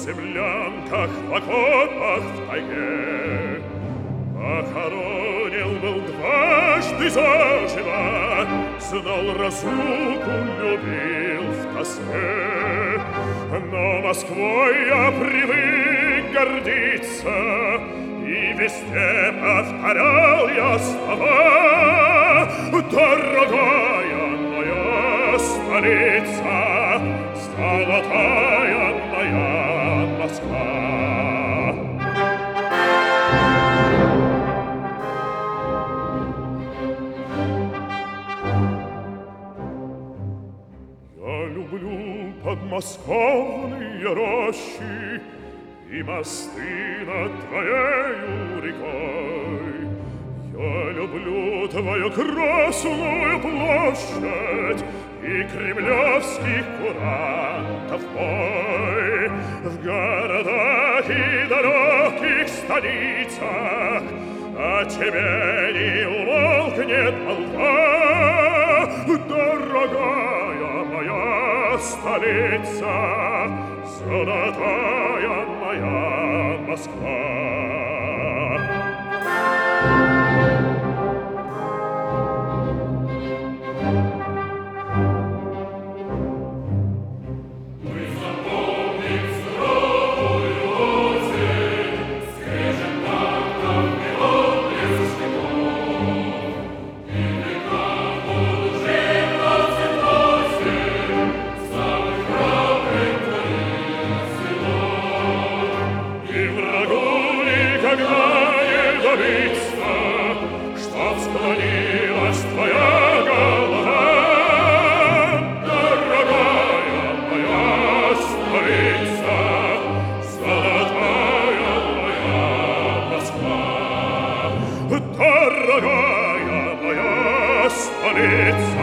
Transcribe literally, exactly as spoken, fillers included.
землянках, в окопах, в тайге. Похоронил был дважды заживо, знал разлуку, любил в тоске. Но Москвой я привык гордиться, и везде повторял я слова: дорогая моя столица, золотая моя Москва. Я люблю подмосковные рощи и мосты над твоею рекой. Я люблю твою Красную площадь и кремлевских курантов бой. В городах и далеких столицах о тебе не умолкнет молва. Дорогая моя столица, золотая моя Москва. Чтоб склонилась твоя голова, дорогая моя столица, золотая моя Москва. Дорогая моя столица,